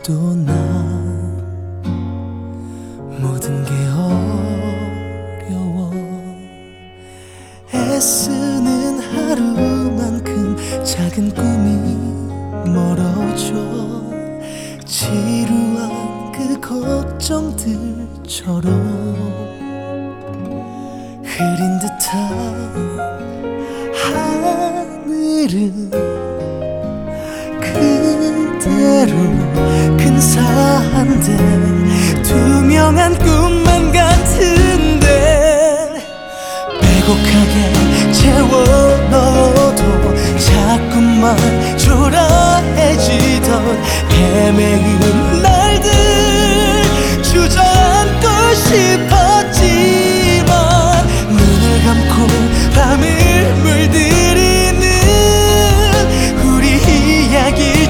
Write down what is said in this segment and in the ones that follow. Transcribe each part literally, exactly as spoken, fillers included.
또 난 모든 게 어려워. 애쓰는 하루만큼 작은 꿈이 멀어져. 지루한 그 걱정들처럼 흐린 듯한 하늘은 그대로 근사한데 투명한 꿈만 같은데 빼곡하게 채워 넣어도 자꾸만 초라해지던 헤매는 날들 주저앉고 싶었지만 눈을 감고 밤을 물들이는 우리 이야기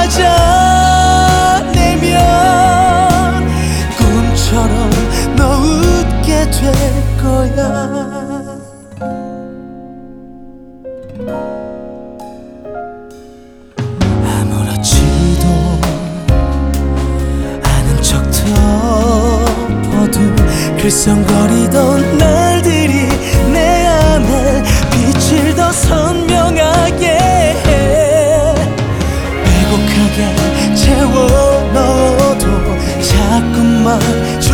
찾아내면 꿈처럼 너 웃게 될 거야. 아무렇지도 않은 척 덮어둔 글썽거리던 날들이 내 안에 빛을 더 선명하게 해. 빼곡하게 채워 넣어도 자꾸만